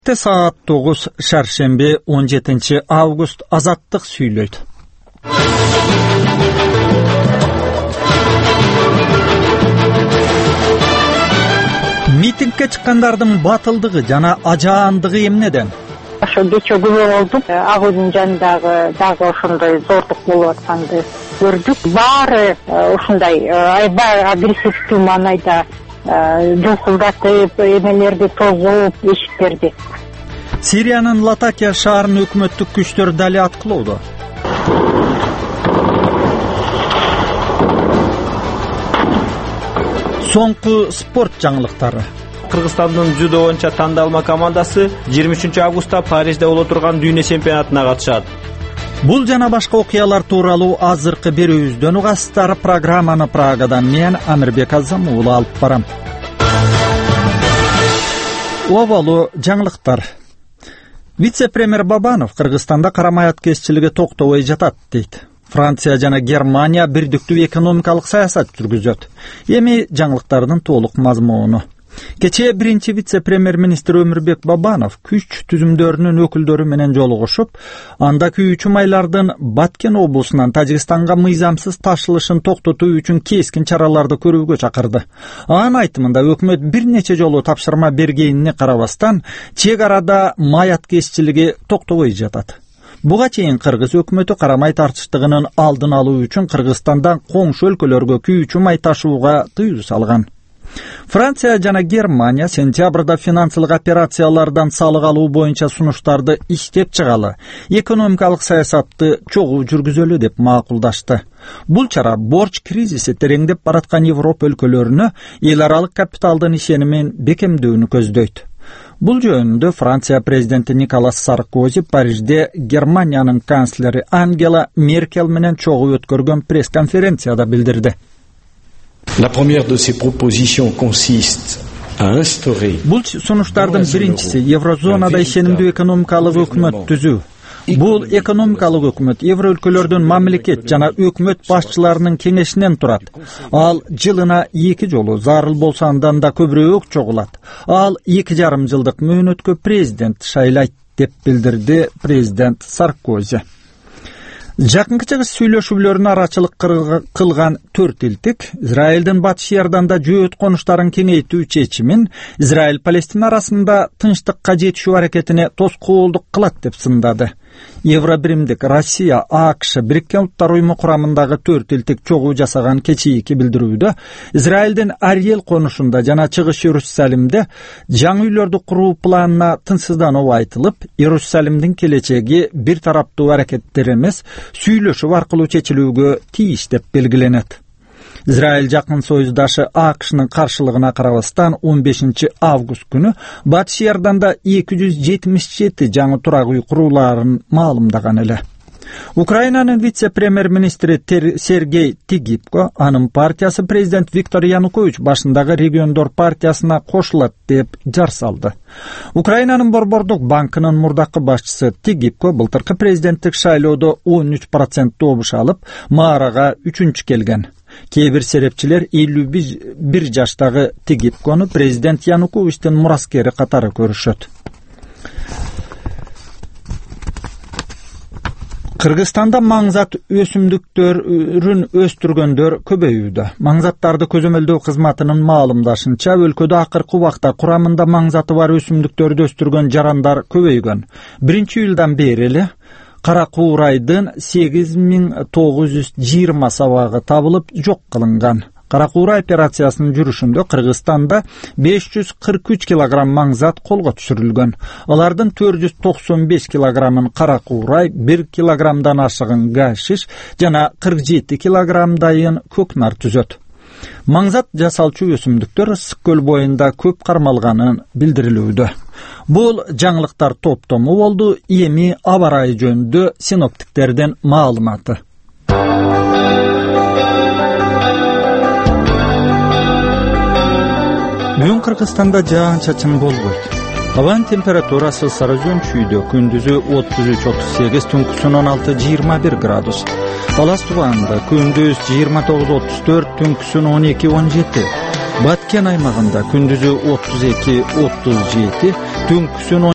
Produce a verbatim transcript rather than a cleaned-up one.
Saat тогуз шаршемби он жетинчи август Азаттык сүйлөйт. Митингге чыккандардын батылдыгы жана ажаандыгы эмнеден? Ошо кече күбө болдук. Ак үйдүн жанындагы дагы ошондой зордук болуп атканды көрдүк. Баары ушундай аябай агрессивдүү маанайда жосулдатып, эмелерди тозуп, эшиктерди. Сириянын Латакия шаарын өкмөттүк күчтөр дали аткылоодо. Соңку спорт жаңылыктары. Кыргызстандын дзюдо боюнча тандалма командасы жыйырма үчүнчү августта Парижде боло турган дүйнө чемпионатына катышат. Бул жана башка окуялар тууралуу азыркы берүүбүздөн угасыздар. Программаны Прагадан мен Амирбек Азам уулу алып барам. Обалуу жаңылыктар. Вице-премьер Бабанов Кыргызстанда карамай аткезчилиги токтобой жатат дейт. Франция жана Германия бирдиктүү экономикалык саясат жүргүзөт. Эми жаңылыктардын толук мазмуну. Кечээ биринчи вице-премьер-министр Өмүрбек Бабанов күч түзүмдөрүнүн өкүлдөрү менен жолугушуп, анда күйүүчү майлардын Баткен облусунан Тажикстанга мыйзамсыз ташылышын токтотуу үчүн кескин чараларды көрүүгө чакырды. Анын айтымында өкмөт бир нече жолу тапшырма бергенине карабастан, чек арада май аткезчилиги токтобой жатат. Буга чейин кыргыз өкмөтү карамай тартыштыгынын алдын алуу үчүн Кыргызстандан коңшу өлкөлөргө күйүүчү май ташууга тыюу салган. Франция жана Германия сентябрда финансылык операциялардан салык алуу боюнча сунуштарды иштеп чыгалы, экономикалык саясатты чогуу жүргүзөлү деп макулдашты. Бул чара борч кризиси тереңдеп бараткан Европа өлкөлөрүнө эл аралык капиталдын ишенимин бекемдөөнү көздөйт. Бул жөнүндө Франция президенти Николас Саркози Парижде Германиянын канцлери Ангела Меркель менен чогуу өткөргөн пресс-конференцияда билдирди. La première de ces propositions consiste à instaurer. Бул сунуштардын биринчиси Еврозонада ишенимдүү экономикалык өкмөт түзүү. Бул экономикалык өкмөт евро өлкөлөрдүн мамлекет жана өкмөт башчыларынын кеңешинен турат. Ал жылына эки жолу, зарыл болсо андан да көбүрөөк чогулат. Ал эки жарым жылдык мөөнөткө президент шайлайт деп билдирди президент Саркози. Жакынкы чыгыш сүйлөшүүлөрүнө арачылык кылган төрт элтик Израилдин Батыш Иорданда жөөт конуштарын кеңейтүү чечимин Израиль Палестина арасында тынчтыкка жетишүү аракетине тоскоолдук кылат деп сындады. Евробиримдик Россия, АКШ, Бириккен Улуттар уюму курамындагы төрт элтик чогуу жасаган кечээки билдирүүдө Израилдин Ариел конушунда жана чыгыш Иерусалимде жаңы үйлөрдү куруу планына тынчсыздануу айтылып, Иерусалимдин келечеги бир тараптуу аракеттер эмес, сүйлөшүү аркылуу чечилүүгө тийиш деп белгиленет. Израиль жакын союздашы АКШнын каршылыгына карабастан он бешинчи август күнү Батыш Иорданда эки жүз жетимиш жети жаңы турак үй курулаарын маалымдаган эле. Украинанын вице-премьер-министри Сергей Тигипко анын партиясы президент Виктор Янукович башындагы региондор партиясына кошулат деп жар салды. Украинанын Борбордук банкынын мурдакы башчысы Тигипко былтыркы президенттик шайлоодо он үч процент добуш алып, маарага үчүнчү келген. Кээ бир серепчилер элүү бир жаштагы Тигипкону президент Януковичтин мураскери катары көрүшөт. Кыргызстанда маңзат өсүмдүктөрүн өстүргөндөр көбөйүүдө. Маңзаттарды көзөмөлдөө кызматынын маалымдашынча, өлкөдө акыркы убакта курамында маңзаты бар өсүмдүктөрдү өстүргөн жарандар көбөйгөн. Биринчи июлдан бери эле кара куурайдын сегиз миң тогуз жүз жыйырма сабагы табылып жок кылынган. Кара куурай операциясынын жүрүшүндө Кыргызстанда беш жүз кырк үч килограмм маңзат колго түшүрүлгөн. Алардын төрт жүз токсон беш килограммын кара куурай, бир килограммдан ашыгын гашиш жана кырк жети килограммдайын көкнар түзөт. Маңзат жасалчу өсүмдүктөр Ысык көл боюнда көп кармалганын билдирилүүдө. Бул жаңылыктар топтому болду. Эми аба ырайы жөнүндө синоптиктердин маалыматы. Бүгүн Кыргызстанда жаан-чачын болбойт. Абанын температурасы сарыөзөн чүйдө, күндүзү отуз үч отуз сегиз, түнкүсүн он алты жыйырма бир градус. Талас тубанда күндүз жыйырма тогуз отуз төрт, түнкүсүн он эки он жети. Баткен аймагында күндүзү отуз эки отуз жети, түнкүсүн